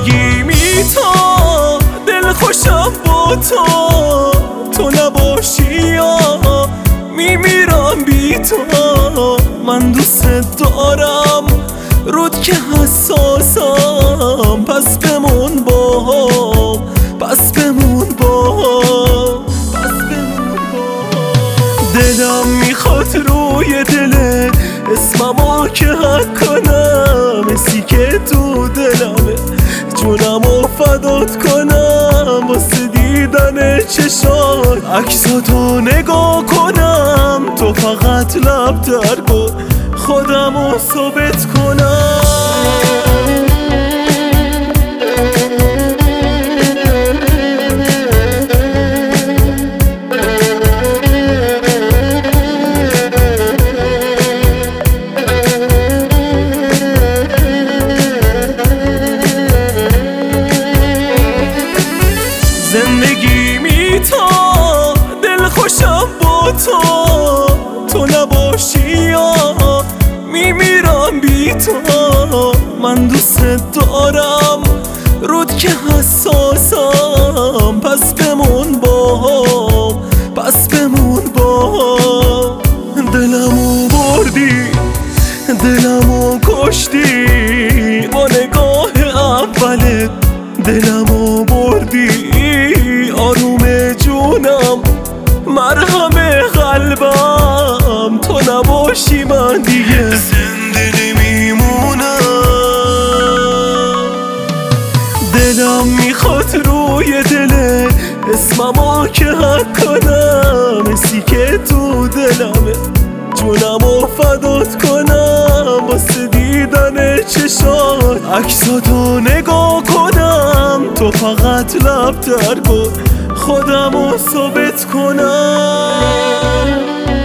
زندگیمی تا دل خوشم با تو نباشی یا میمیرم بی تو. من دوست دارم رود که حساسم، پس بمون با هم، پس بمون با هم، پس بمون با هم. دلم میخواد روی دل اسممو که حک کنم، اسی که تو دلمه جونمو فدات کنم. واسه دیدن چشات عکساتو نگاه کنم، تو فقط لب در کن خودمو ثابت کنم. زندگیمی تا دل خوشم با تو نباشی یا میمیرم بی تو. من دوست دارم رود که حساسم، پس بمون با هم، پس بمون با هم. دلمو بردی، دلمو کشتی با نگاه اولت، دلمو بردی آروم جونم مرهم قلبم. تو نباشی من دیگه زنده نمیمونم. دلم میخواد روی دل اسممو که حک کنم، اسی که تو دلمه جونمو فدات کنم. واسه دیدن چشات عکساتو نگاه کنم، تو فقط لب در کن خودمو ثابت کنم.